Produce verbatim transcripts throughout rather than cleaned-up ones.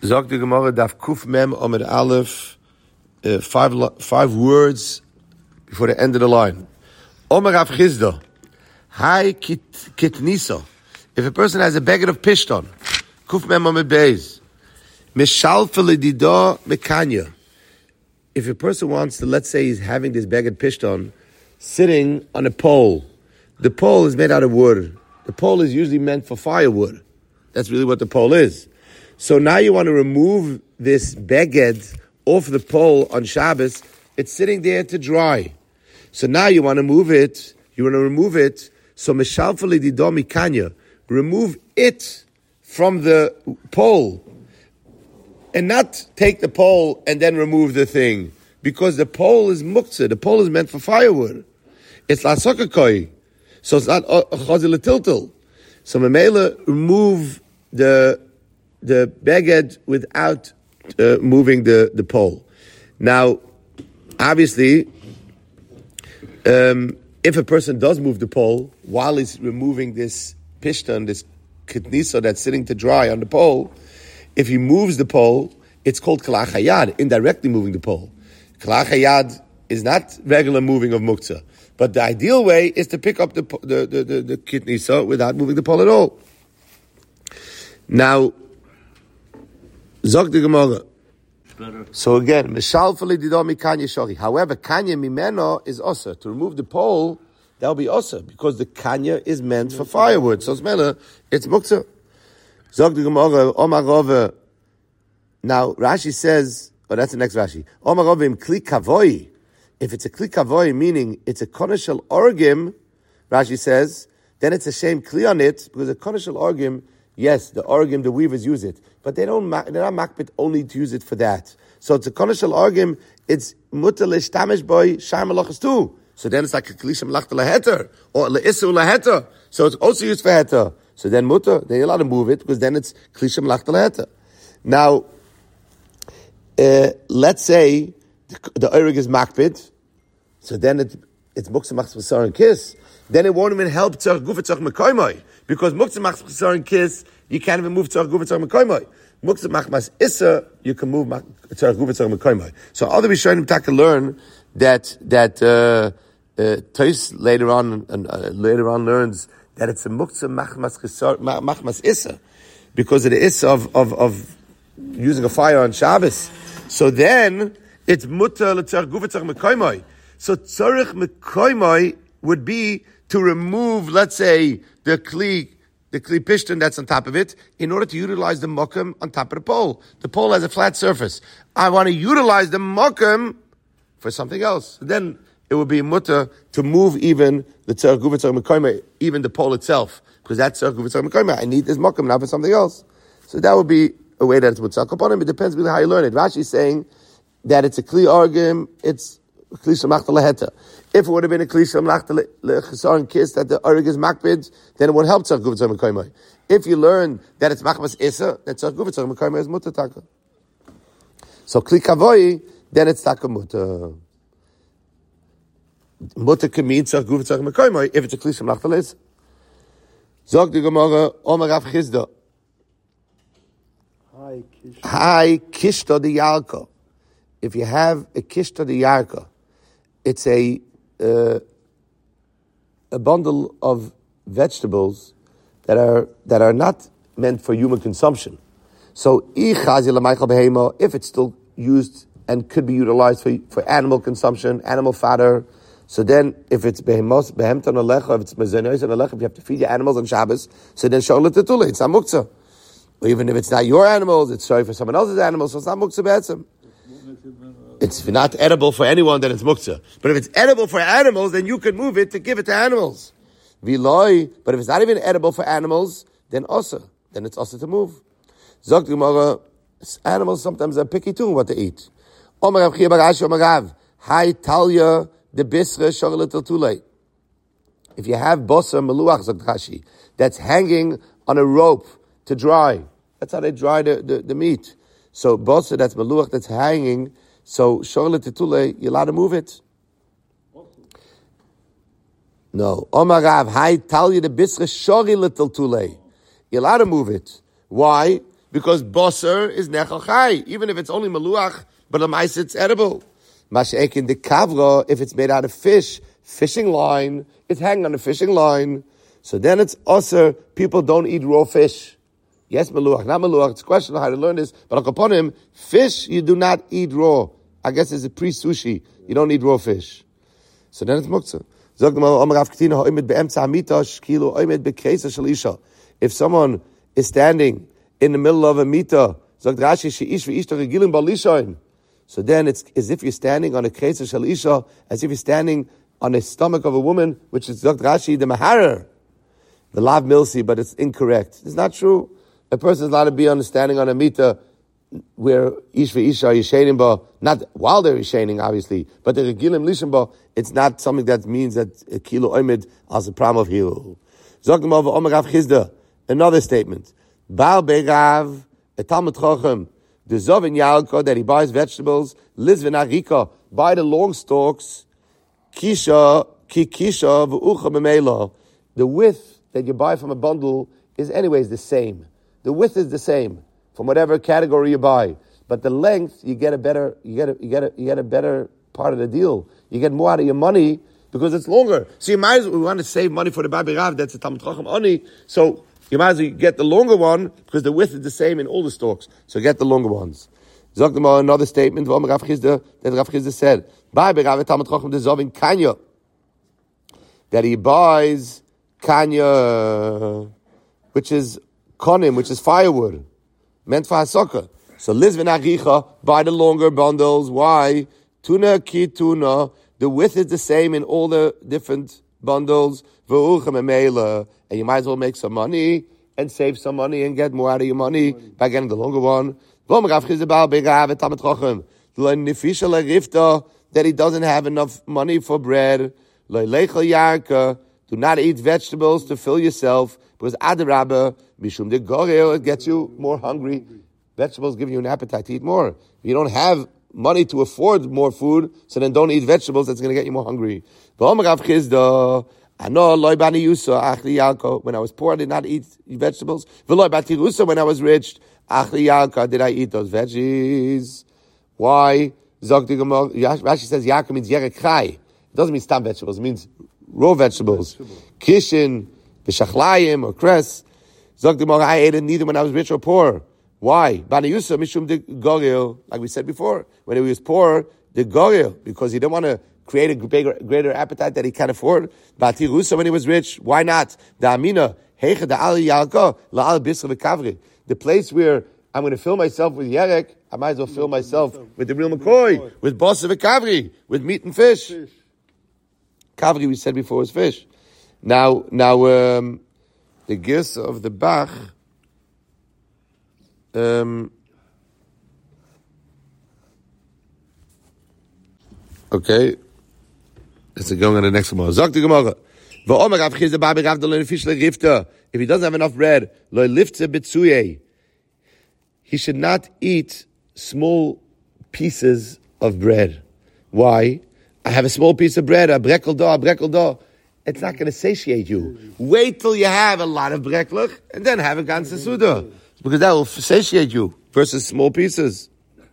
Zog the Gemara daf kuf mem amid aleph, uh, five five words before the end of the line. Omer Rav Chizda, hai kit kitniso. If a person has a baguette of pishton, kuf mem amid beis, mishal felidido mekanya. If a person wants to, let's say he's having this baguette pishton sitting on a pole. The pole is made out of wood. The pole is usually meant for firewood. That's really what the pole is. So now you want to remove this baguette off the pole on Shabbos. It's sitting there to dry. So now you want to move it. You want to remove it. So meshalfali didomi kanya. Remove it from the pole. And not take the pole and then remove the thing. Because the pole is muktzah. The pole is meant for firewood. It's la sokakoi. So it's not a chazil tiltil. So memela remove the the baguette without uh, moving the, the pole. Now, obviously, um, if a person does move the pole while he's removing this pishton, this kitnisa that's sitting to dry on the pole, if he moves the pole, it's called kalach hayad, indirectly moving the pole. Kalach hayad is not regular moving of muktzah. But the ideal way is to pick up the the the, the, the kitnisa without moving the pole at all. Now, zog the Gemara. So again, mishal felididomi kanya shori. However, kanya mimeno is also to remove the pole. That will be also because the kanya is meant for firewood. So smela, it's muktzah. Zog the Gemara. Omar Rava. Now Rashi says, oh, that's the next Rashi. Omar Rava im kli kavoi. If it's a kli kavoi, meaning it's a konishal orgim, Rashi says, then it's a shame kli on it, because a konishal orgim, yes, the orgim, the weavers use it, but they don't, they're not makbit only to use it for that. So it's a konishal orgim, it's mutter l'shtamish boy, shar malachas too. So then it's like a kli shem lachta laheter, or le'isu laheter. So it's also used for heter. So then mutter, then you're allowed to move it, because then it's kli shem lachta laheter. Now, uh, let's say, the orig is makbid, so then it, it's muktzah machs b'sar and kiss. Then it won't even help tzarech gufa tzarech mekoymai, because muktzah machs b'sar and kiss, you can't even move tzarech gufa tzarech mekoymai. Muktzah machmas issa, you can move tzarech gufa tzarech mekoymai. So other Rishonim taka learn that that uh, uh, Tais later on and uh, later on learns that it's a muktzah machmas machmas issa, because of the issa of of of using a fire on Shabbos. So then it's mutter l'tzarech gufa tzarech mekoymai. So tzarech mekoymai would be to remove, let's say, the kli, the kli pishton that's on top of it, in order to utilize the mokum on top of the pole. The pole has a flat surface. I want to utilize the mokum for something else. Then it would be mutter to move even the tzarech gufa tzarech mekoymai, even the pole itself, because that's tzarech gufa tzarech mekoymai. I need this mokum now for something else. So that would be a way that it's mutzal kaponim. It depends really how you learn it. Rashi is saying that it's a kli orgim, it's kli shemachta leheta. If it would have been a kli shemachta lechesar and kiss that the org is makbid, then it would help tzarech gufa tzarech mekoymai. If you learn that it's machmas issa, that tzarech gufa tzarech mekoymai is mutter taka. So kli kavoi, then it's taka mutter. Mutter can mean tzarech gufa tzarech mekoymai if it's a kli shemachta leisa. Zog the Gemara, Omar Rav Chizda. Hi, kishta de yarka. If you have a kishta de yarka, it's a uh, a bundle of vegetables that are that are not meant for human consumption. So, if it's still used and could be utilized for, for animal consumption, animal fodder, so then if it's behemos, behemton alecha, if it's mezenos and alecha, if you have to feed your animals on Shabbos, so then sholet tetula, it's not muktzah. Or even if it's not your animals, it's sorry for someone else's animals, so it's not muktzah be'etzem. It's not edible for anyone, then it's muktzah. But if it's edible for animals, then you can move it to give it to animals. Viloi, but if it's not even edible for animals, then also, then it's also to move. Zog Gemara, animals sometimes are picky too what to eat. Omar Rav Chia bar Ashi Omar Rav, Hai Talya de Bisra Shorelet Tulei. If you have bosa meluach zog Rashi, that's hanging on a rope to dry, that's how they dry the, the, the meat. So bosa that's meluach that's hanging. So, shorelet tetule, you're allowed to move it. No. Omar Rav, hai talya de bisra shorelet tetule. You're allowed to move it. Why? Because Boser is Nechal Chai, even if it's only Maluach, but Lamais it's edible. Mashekin de Kavra, if it's made out of fish, fishing line, it's hanging on a fishing line. So then it's Osir, people don't eat raw fish. Yes, Maluach, not Maluach, it's a question of how to learn this, but upon him, fish you do not eat raw. I guess it's a pre-sushi, you don't eat raw fish. So then it's Muktzah. If someone is standing in the middle of a mita, so then it's as if you're standing on a kreisa shel isha, as if you're standing on the stomach of a woman, which is Zok Rashi the maharer, the lav milsi, but it's incorrect. It's not true. A person is allowed to be on standing on a mita where ish v'isha are yishenim ba, not while they're yishening, obviously, but the regilim lishim ba, it's not something that means that a kilo oimid as a pram of hilu. Zok Gemara v'omer Rav Chizda, another statement. Baal be'rav, a Talmud Chochem, the Zov in Yalko, that he buys vegetables, lives in Arika, buy the long stalks, kisha, ki kisha, v'ucha b'meila. The width that you buy from a bundle is anyways the same. The width is the same from whatever category you buy, but the length you get a better, you get a, you get a, you get a better part of the deal. You get more out of your money because it's longer. So you might as well, we want to save money for the Babi Rav, that's a Talmud Chacham Ani. So you might as well get the longer one because the width is the same in all the stalks. So get the longer ones. Zog them another statement that Rav Chizda said, Babi Rav Talmud Chacham Zovin Kanya, that he buys Kanya, which is konim, which is firewood, meant for hasaka. So lizvin agicha, buy the longer bundles. Why? Tuna ki tuna. The width is the same in all the different bundles. And you might as well make some money and save some money and get more out of your money by getting the longer one. That he doesn't have enough money for bread. Do not eat vegetables to fill yourself, because adarabba, mishum de gorel, it gets you more hungry. Vegetables give you an appetite to eat more. If you don't have money to afford more food, so then don't eat vegetables, that's going to get you more hungry. When I was poor, I did not eat vegetables. When I was rich, did I eat those veggies? Why? Rashi says Yaakov means yerek chai. It doesn't mean stam vegetables, it means raw vegetables. Kishin, b'shachlayim, or cress. Zog the Gemara, I ate it neither when I was rich or poor. Why? Bani Yusuf, mishum de goril, like we said before. When he was poor, the goril, because he didn't want to create a bigger, greater appetite that he can't afford. Bati Rusa, when he was rich, why not? The Amina, heicha da al yalka, la al bisra v'kavri. The place where I'm going to fill myself with yerek, I might as well fill myself with the real McCoy, with bossa v'kavri, with meat and fish. Kavri, we said before, was fish. Now, now, um, the gis of the Bach, um, okay, let's go on the next one. Zok the Gemara. If he doesn't have enough bread, he should not eat small pieces of bread. Why? I have a small piece of bread, a brekel da, a brekel da. It's not going to satiate you. Wait till you have a lot of breklach, and then have a ganze suda. Because that will satiate you, versus small pieces.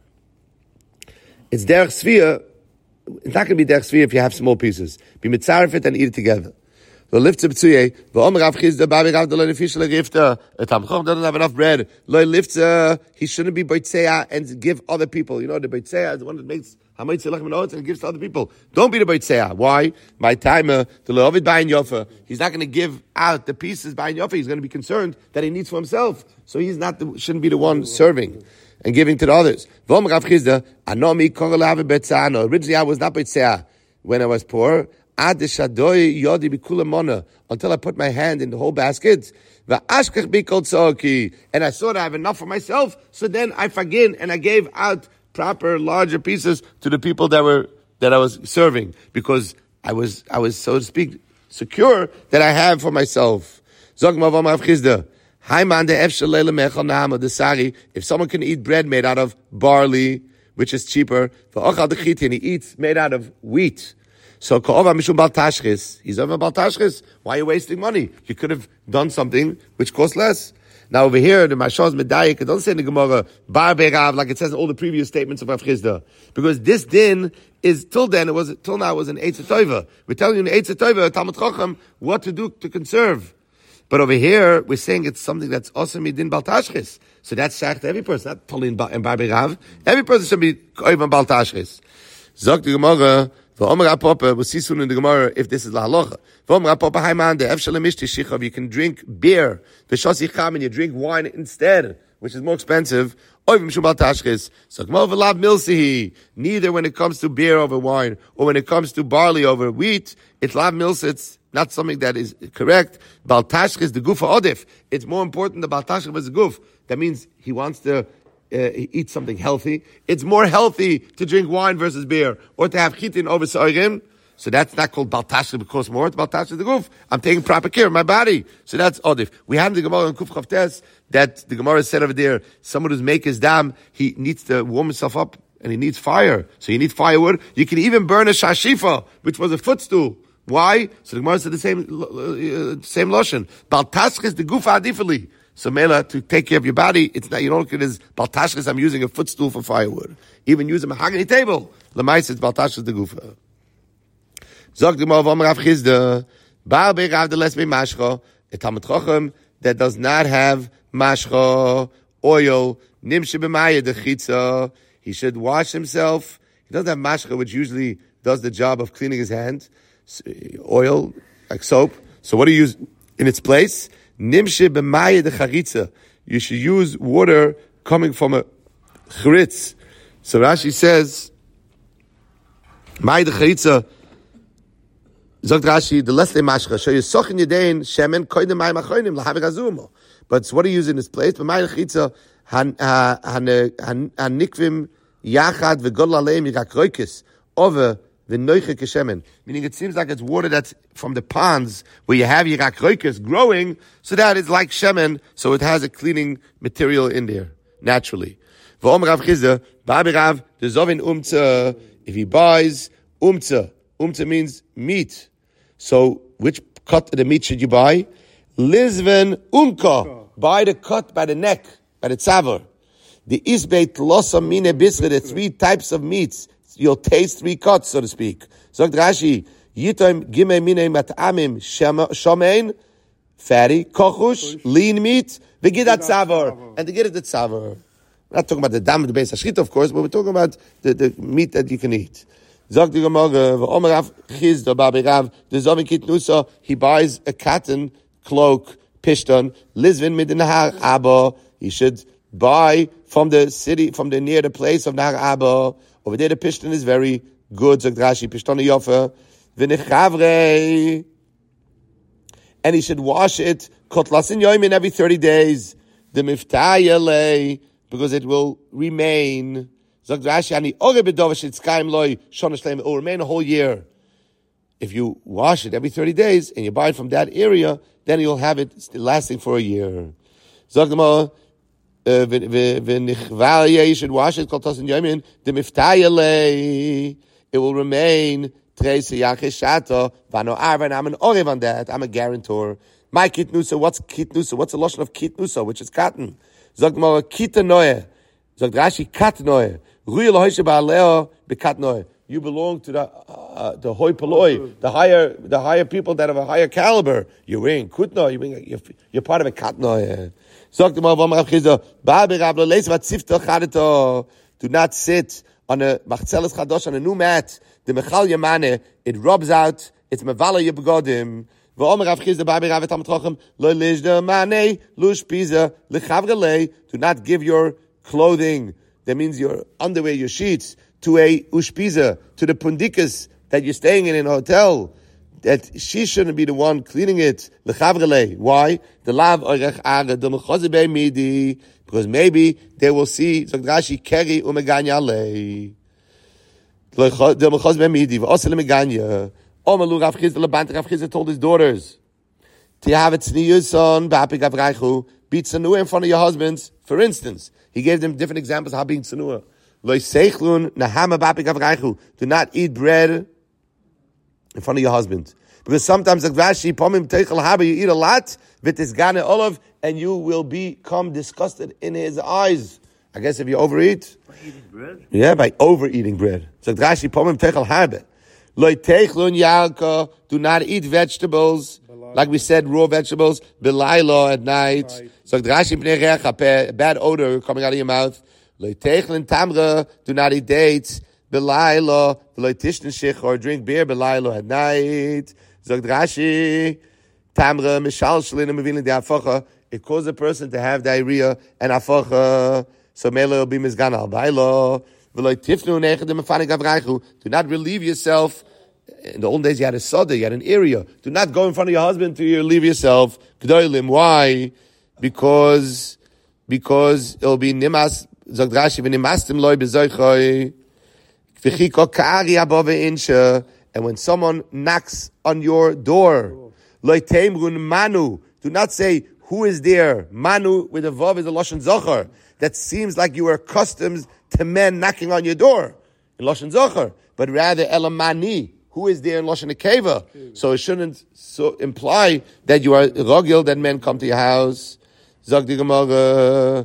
It's derech svia. It's not going to be derech svia if you have small pieces. Be mitzaref it and eat it together. The lift to b'tzuye. V'omer Rav Chizda, babi Rav Delon Fish le'rifta. A tamchom doesn't have enough bread. Lo lifta. He shouldn't be boitzeya and give other people. You know, the boitzeya is the one that makes hamaytze lechem and oats and gives to other people. Don't be the boitzeya. Why? My timer, the le'ovid bayin yofa. He's not going to give out the pieces bayin yofa. He's going to be concerned that he needs for himself. So he's not the, shouldn't be the one serving and giving to the others. V'omer Rav Chizda, anomi korel have betzano. Originally I was not boitzeya when I was poor. Until I put my hand in the whole basket. And I saw that I have enough for myself, so then I forgive and I gave out proper larger pieces to the people that were that I was serving, because I was I was, so to speak, secure that I have for myself. If someone can eat bread made out of barley, which is cheaper, and he eats made out of wheat, so ka'ova mishum bal tashchis. He's over bal tashchis. Why are you wasting money? You could have done something which costs less. Now over here, the Mashal is medayik. It doesn't say in the Gemara bar be'rav like it says in all the previous statements of Rav Chizda, because this din is till then it was till now it was an Eitz Tova. We're telling you in Eitz Tova, Talmud Chacham, what to do to conserve. But over here, we're saying it's something that's also midin bal tashchis. So that's shaykh to every person, not totally in bar be'rav. Every person should be oivan bal tashchis. Zok the Gemara. We see soon in the Gemara if this is la halacha. You can drink beer, and you drink wine instead, which is more expensive. Neither when it comes to beer over wine, or when it comes to barley over wheat, it's lav milsa. It's not something that is correct. Bal tashchis the gufa odif. It's more important the bal tashchis is the guf. That means he wants to Uh, eat something healthy. It's more healthy to drink wine versus beer, or to have chitin over soirim. So that's not called baltasha because more. It's baltasha the guf. I'm taking proper care of my body. So that's odif. We have the Gemara in Kuf Chavtes that the Gemara said over there, someone who's make his dam, he needs to warm himself up and he needs fire. So you need firewood. You can even burn a shashifa, which was a footstool. Why? So the Gemara said the same, uh, same lotion. Baltasha is the guf adifali. So Mela, to take care of your body, it's not, you don't look at it as baltashkas, I'm using a footstool for firewood. Even use a mahogany table. Lemais, it's baltashkas the gufa. Zog the Gemara of Rav Chizda, Baal be'rav the les mashcha, a Talmud Chacham that does not have mashcha, oil, nimshe b'maya the chitza, he should wash himself. He doesn't have mashcha, which usually does the job of cleaning his hand. Oil, like soap. So what do you use in its place? Nimshe b'maya de charitza. You should use water coming from a charitz. So Rashi says, maya de charitza, Zogt Rashi, the lesle mashcha, so you sochin yedein shemen koidem mayim achoinim lahavik azumo. But what do you use in this place? B'maya de charitza, han nikvim yachad v'god laleim yikak roikis, over the noiche keshemen, meaning it seems like it's water that's from the ponds where you have yirak roikas growing, so that it's like shemen, so it has a cleaning material in there naturally. V'om Rav Chizda, ba'abi Rav, the zovin umtza, if he buys umtza, umtza means meat. So which cut of the meat should you buy? Lizven umka, buy the cut by the neck, by the tzavar. The isbeit losa mine bisre, the three types of meats. You'll taste three cuts, so to speak. Sagt Rashi, Yitom gimei minei mat'amim shomein, fatty, kochush, lean meat, v'gidat tzavar, and to get it the tzavar. We're not talking about the dam of the beis hashchita, of course, but we're talking about the, the meat that you can eat. Sagt the Gemara, v'omer Rav Chizda ba'abi Rav, the zovin kitnusa, he buys a cotton cloak, pishton, lizvin midin nahar abba, he should buy from the city, from the near the place of Nahar Abba. Over there, the pishton is very good. Zog Rashi, pishton yofa, v'nechavre, and he should wash it kotlasin yoimin every thirty days. The miftayele, because it will remain. Zog Rashi, ani ore bedovash itzkaim loy shona shleim. It will remain a whole year. If you wash it every thirty days and you buy it from that area, then you'll have it lasting for a year. Zog Gemara. Uh, you should wash it. The miftayele, it will remain. I'm an oriv on that. I'm a guarantor. My kitnusa. What's kitnusa? What's the lotion of kitnusa? Which is cotton. Zog Gemara kita noe. Zog Rashi kat noe. Ruya lohishe ba'aleo bekat noe. You belong to the uh, the hoi poloi, the higher the higher people that have a higher caliber. You're wearing kutno. You're, wearing, you're, you're part of a katno. So do not sit on a machzeles chadosh, on a new mat. The mechal yamane, it rubs out. It's mevala yebgodim. Do not give your clothing. That means your underwear, your sheets, to a ushpiza, to the pundikas that you're staying in in a hotel. That she shouldn't be the one cleaning it. Why? The lav midi, because maybe they will see Rashi keri umeganya Omalu Rav Chizda lebant Rav Chizda told his daughters to have a tznius son ba'apik avraychu, be tzanua in front of your husbands. For instance, he gave them different examples of how being tzanua. Lo seichlun nahama ba'apik avraychu, do not eat bread in front of your husband. Because sometimes, like Rashi, pomim teichel haba, you eat a lot, v'tisgane olav, and you will become disgusted in his eyes. I guess if you overeat. By eating bread? Yeah, by overeating bread. So Rashi, pomim teichel haba. Loi teichlun yalka, do not eat vegetables, like we said, raw vegetables, belayla at night. So Rashi, pnei recha, bad odor coming out of your mouth. Loi teichlun tamra, do not eat dates, belayla, loi tishtin shich, or drink beer belayla at night. So Rashi, tamra, mishal shalina mevilin de afacha, it causes a person to have diarrhea and afacha, so mele will be mizgan al bayla. Do not relieve yourself. In the old days, you had a soda, you had an area. Do not go in front of your husband to relieve yourself. Why? Because, because it'll be nimas, zog Rashi, v'nimastim loi b'zoichoi, v'chiko ka'ari above insha, and when someone knocks on your door, loi teimrun manu, do not say, who is there? Manu with a vav is a lashon zocher. That seems like you are accustomed to men knocking on your door in lashon zocher, but rather elamani, who is there in lashon nekeva. So it shouldn't so imply that you are rogil, that men come to your house. Zog di Gemara,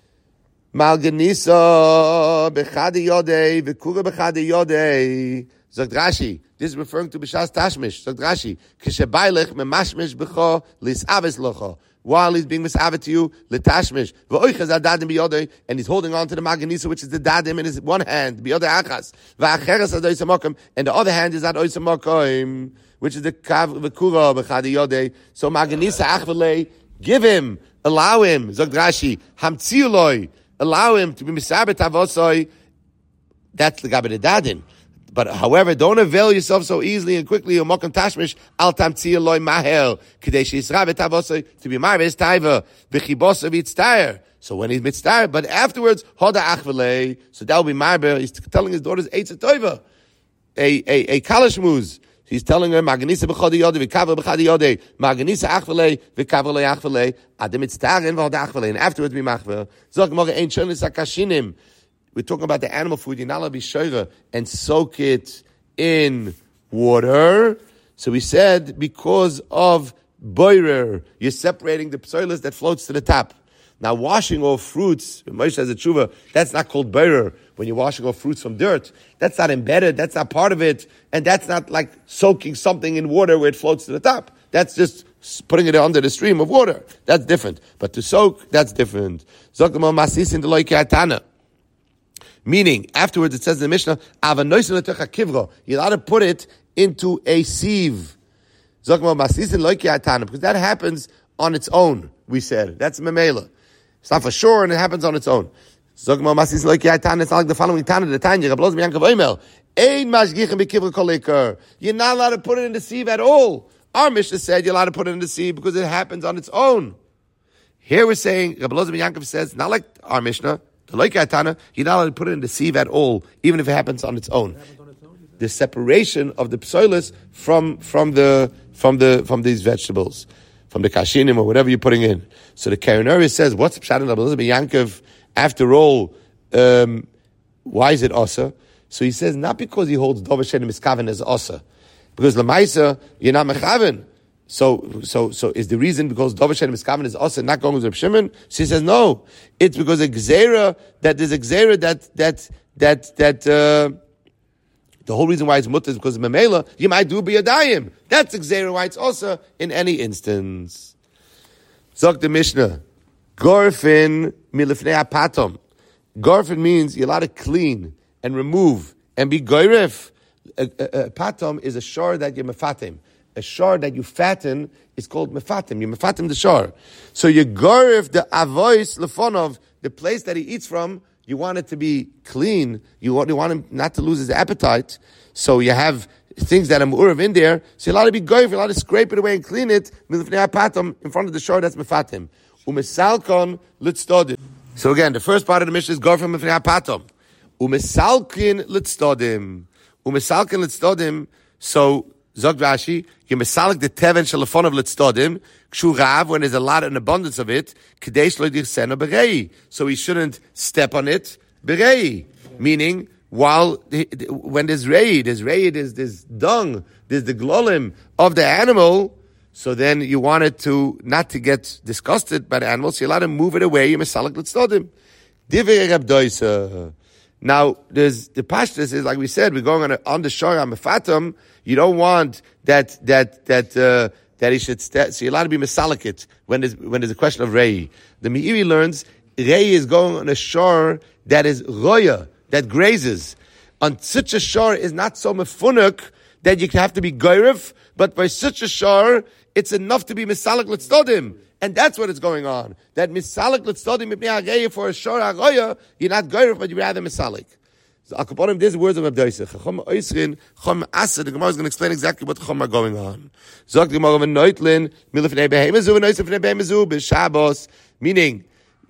malganisa bechadi yodei v'kura bechadi yodei. Zog Rashi, this is referring to b'shas tashmish. Zog Rashi, kishebailech memashmish b'cho lisaves locha. While he's being misavet to you, letashmish, v'oichaz adadim biyodei, and he's holding on to the maganisa, which is the dadim in his one hand, biyodei achas, v'acheres ad oisamakim, and the other hand is ad oisamakim, which is the kav v'kura b'chadi yodei. So maganisa achvelei, give him, allow him, zog Rashi, hamtziuloi, allow him to be misavet avosoi. That's the gabe the dadim. But however, don't avail yourself so easily and quickly. U'mokem tashmish al tamtziyah loy mahel k'dei she'isra v'tavosay to be marves taiva v'chibosa v'yitztayer. So when he's mitztayer, but afterwards hoda achvelei. So that will be marbe. He's telling his daughters eitz toiva, a a a kalashmuz. He's telling her maganisa b'chadi yodei v'kavre b'chadi yodei maganisa achvelei v'kavre achvelei adem mitztayer and hoda achvelei, and afterwards be machver. Zog morgen ein shonis akashinim. We're talking about the animal food. You're not allowed to be shoyra and soak it in water. So we said because of boirer, you're separating the psoilis that floats to the top. Now washing off fruits, Moshe has a tshuva, that's not called boirer. When you're washing off fruits from dirt, that's not embedded, that's not part of it, and that's not like soaking something in water where it floats to the top. That's just putting it under the stream of water. That's different. But to soak, that's different. Zokamo masisin de loike atana. Meaning, afterwards it says in the Mishnah, you're allowed to put it into a sieve. Because that happens on its own, we said. That's memela. It's not for sure, and it happens on its own. It's not like the following Tana, the Tanya, you're not allowed to put it in the sieve at all. Our Mishnah said you're allowed to put it in the sieve because it happens on its own. Here we're saying, Rabbi Elazar ben Yankov says, not like our Mishnah, the Loika Tana, you're not allowed to put it in the sieve at all, even if it happens on its own. On its own the separation of the psoilis from from the from the from these vegetables, from the kashinim or whatever you're putting in. So the Karenari says, what's Pshat in Rabbi Elazar ben Yankov? After all, um, why is it Osa? So he says, not because he holds Dov Hashem Miskaven as Osa, because Lamaisa, you're not Mechaven. So, so, so is the reason because Dov Hashem Miskaven is Osa not going with Reb Shimon? So he says, no, it's because a Gzeira, that there's a Gzeira that, that, that, that, uh, the whole reason why it's Mutter is because of Memela, you might do B'yadayim. That's a Gzeira why it's Osa in any instance. Zok the Mishnah, Gorfin milifnei apatom. Gorfin means you're allowed to clean and remove and be goyref. A, a, a patom is a shor that you're mefatim. A shor that you fatten is called mefatim. You mefatim the shor. So you goyref the avois lefonov, the place that he eats from, you want it to be clean. You want, you want him not to lose his appetite. So you have things that are mu'urav in there. So you're allowed to be goyref, you're allowed to scrape it away and clean it milifnei apatom in front of the shor that's mefatim. Umesalkon litzodim. So again, the first part of the Mishnah is Gorfim Mifnei Apatom. Umesalkin litzodim. Umesalkin litzodim. So Zog Rashi, you mesalik the teven shalafon of litzodim. Kshurav, when there's a lot in abundance of it, kadesh lo dichsena berei. So he shouldn't step on it berei. Meaning while the, the, when there's rei, there's rei, there's, there's dung, there's the glolim of the animal, so then you want it to, not to get disgusted by the animal, so you allow to move it away, you mesalek l'tzodim. Divrei Reb Doisa. Now, there's, the pashtus is, like we said, we're going on, a, on the shor, on mefatam, you don't want that, that, that, uh, that he should, st- so you're allowed to be mesalekit when there's, when there's a question of rei. The Meiri learns, rei is going on a shor that is roya, that grazes. On such a shor is not so mefunuk that you have to be goyrif, but by such a shor, it's enough to be misalek l'tzodim. And that's what is going on. That misalek l'tzodim mipnei ha'rei for a shor ha'roya, you're not goyrif, but you rather misalek. So Akaponim, there's words of Abdoiseh. Chacham oisrin, chom asa. The Gemara is going to explain exactly what chom are going on. Zok the Gemara of a noitlin, milifnei behemezu, noitlin behemezu, b'shabos, meaning,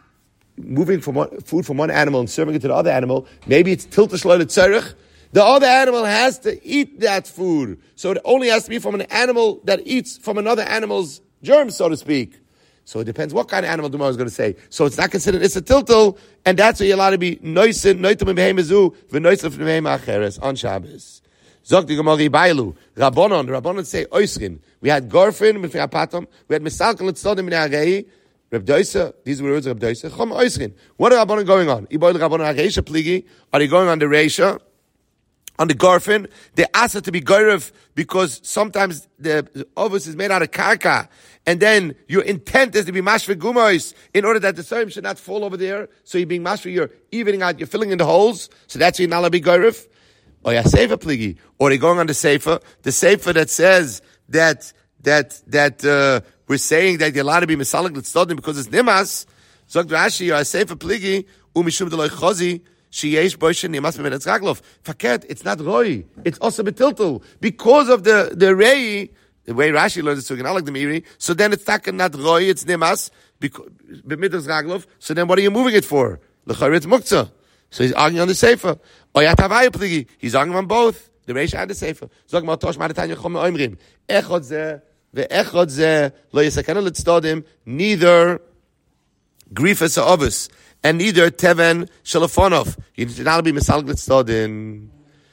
moving from one, food from one animal and serving it to the other animal, maybe it's tilta shloile tzarech. The other animal has to eat that food. So it only has to be from an animal that eats from another animal's germs, so to speak. So it depends what kind of animal the Gemara is going to say. So it's not considered it's a tiltal, and that's why you're allowed to be noisin, noitum behemezu, v'noisin v'neheim acheres, on Shabbos. Zok the Gemara Ibailu, Rabbonon, the Rabbonon say oisrin. We had gorfin, we had misalkel l'tzodim b'nei harei, Reb Doisa, these were words of Reb Doisa. Chom oisrin. What are Rabbanon going on? Iboil Rabbanon Hareisha pligi. Are they going on the Reisha? On the Garfin? They ask it to be Gorev because sometimes the ovus is made out of karka. And then your intent is to be mashve gumois in order that the soim should not fall over there. So you're being mashve, you're evening out, you're filling in the holes. So that's your nala be Gorev. Or ya sefer pligi. Or they're going on the sefer. The sefer that says that, that, that, uh, we're saying that you're allowed to be misalek l'tzodim because it's nimas. Zog Rashi, you're a sefer pligi, umishum deloy chozi, sheyesh boishen nimas b'meretz raglov. Fakert, it's not roi. It's also betiltul. Because of the, the rei, the way Rashi learns it, so you can like the Meiri, so then it's not, not roi, it's nimas, b'meretz raglov. So then what are you moving it for? L'chayr it's muktzah. So he's arguing on the sefer. Oyat havaya pligi, he's arguing on both. The Reisha and the sefer. Zog ma'atosh ma'atanya chom oimrim. Echot zeh, ve'echot zeh, lo yisakana l'tzdodim, neither grifas ha'ovus, and neither teven shalafonov. You should not be misal l'tzdodim.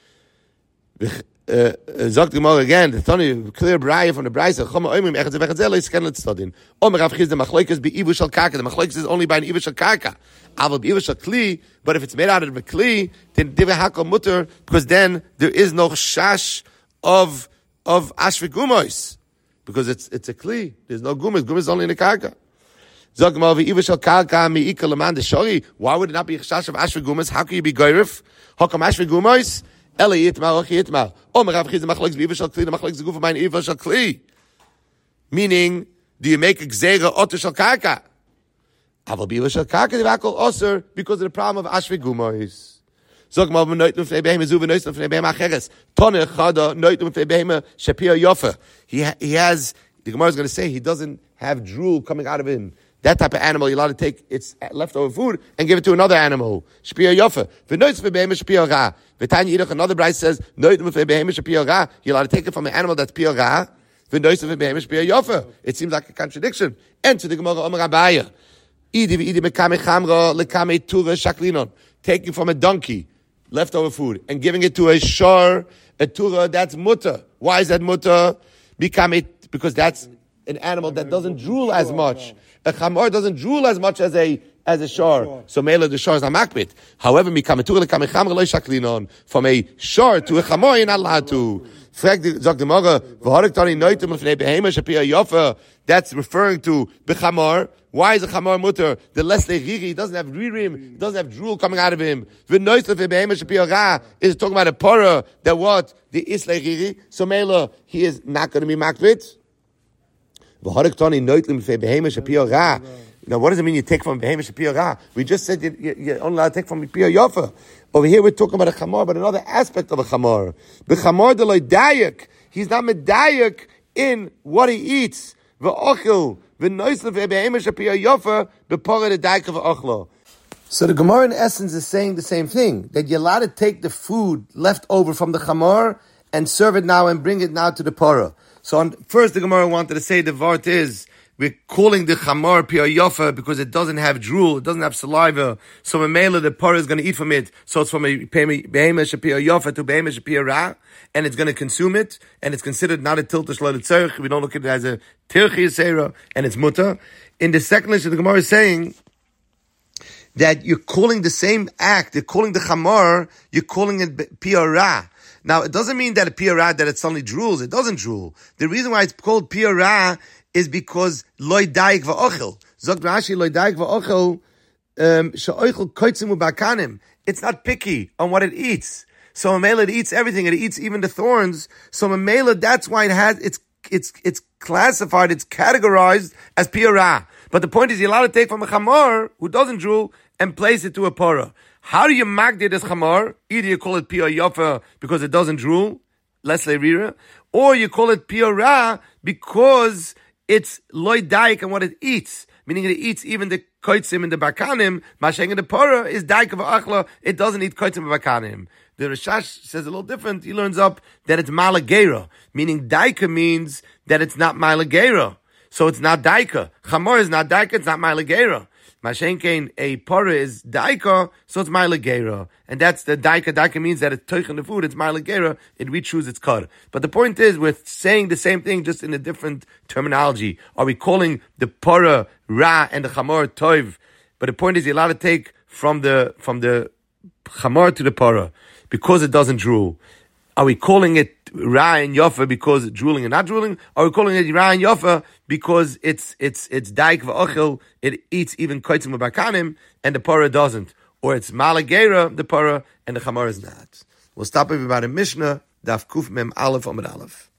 Zog the Gemara again, the Tony, clear braya from the brayso, chom oimrim, echot zeh, ve'echot zeh, lo yisakana l'tzdodim. Omer Rav Chizda machlokes be'ivu shal karka. The machlokes is only by an ivu shal karka. Aval be'ivu shal kli, but if it's made out of a kli, then divrei hakol mutter, because then there is no shash of of ashvi gumois, because it's it's a kli. There's no gumois. Gumois is only in the karka. Zog mal be'ivu shal karka mi'ika leman deshori. Why would it not be a shash of ashvi gumois? How can you be goyrif? How come ashvi gumois? Ela yitmal, ochi yitmal. Oh, merav chizim machlokes be'ivu shal kli, the machlokes zuguf of mine ivu shal kli. Meaning, do you make a gzeira otter shal karka? Aval be'ivu shal karka divakol oser because of the problem of ashvi gumois. Zog mal benoitum fnei behema zu benoitum fnei behema acheres. Tone chada noitum fnei behema shapir yofa. He he has, the Gemara is going to say, he doesn't have drool coming out of him. That type of animal, you're allowed to take its leftover food and give it to another animal. Shapir yofa. V'noitum fnei behema shapir ra. V'tanya yidach, another bride says, noitum fnei behema shapir ra. You're allowed to take it from an animal that's pir ra. V'noitum fnei behema shapir yofa. It seems like a contradiction. Enter the Gemara Omer Abaya. Idi v'idi mekame chamra lekame tura shaklinon. Taking from a donkey leftover food and giving it to a shor, a tura, that's mutter. Why is that mutter? Because that's an animal that doesn't drool as much. A chamor doesn't drool as much as a as a shor. So mele the shor is not makbit. However, mikame tura lekame chamra lo shaklinon. From a shor to a chamor, you're not allowed to. That's referring to bechamor. Why is a chamor mutter? The less leiriri, he doesn't have ririm, he doesn't have drool coming out of him. The noise of behema is talking about a pora that what the is leiriri. So mela he is not going to be makbit. Now, what does it mean you take from behema shapir ra? We just said you, you, you're only allowed to take from pir yofa. Over here, we're talking about a chamor, but another aspect of a chamor. The chamor de loy dayak. He's not medayak in what he eats. V'ochel v'noisel v'behema shapir yofa b'pora de dayak v'ochlo. So the Gemara in essence is saying the same thing, that you're allowed to take the food left over from the chamor and serve it now and bring it now to the pora. So on, first the Gemara wanted to say the vart is we're calling the chamor pia yofa because it doesn't have drool, it doesn't have saliva. So Mamela, the parah is going to eat from it. So it's from a behemoth pia yofa to behemoth pia ra, and it's going to consume it, and it's considered not a tiltish lo tzarich. We don't look at it as a tirchi yisera, and it's muta. In the second list, the Gemara is saying that you're calling the same act, you're calling the chamor, you're calling it pia ra. Now, it doesn't mean that a pia ra, that it suddenly drools. It doesn't drool. The reason why it's called pia ra is because loy daik va'ochel. Zog Rashi loy daik va'ochel she'ochel koitzim u'bakanim. It's not picky on what it eats. So Mamela, it eats everything. It eats even the thorns. So Mamela, that's why it has, it's, it's, it's classified, it's categorized as pia ra. But the point is, you're allowed to take from a chamor who doesn't drool and place it to a parah. How do you magdir this chamor? Either you call it pia yofa because it doesn't drool, less leirira, or you call it pia ra because it's loy daik and what it eats, meaning it eats even the koitzim and the bakanim. Masheng and the parah is daik of achla, it doesn't eat koitzim and bakanim. The Rishash says a little different. He learns up that it's malagera, meaning daika means that it's not malagera. So it's not daika. Chamor is not daika, it's not malagera. Mashenkein, a parah is daika, so it's malagera. And that's the daika. Daika means that it's toich in the food, it's malagera, it we choose its kar. But the point is, we're saying the same thing, just in a different terminology. Are we calling the parah ra and the chamor toiv? But the point is, you're allowed to take from the, from the chamor to the parah, because it doesn't drool. Are we calling it ra and yofa because it's drooling and not drooling? Are we calling it ra and yofa because it's it's it's daik va'ochel, it eats even koitzim bakanim, and the parah doesn't? Or it's malagera, the parah, and the chamor is not. We'll stop with about a Mishnah, daf kuf mem aleph amid aleph.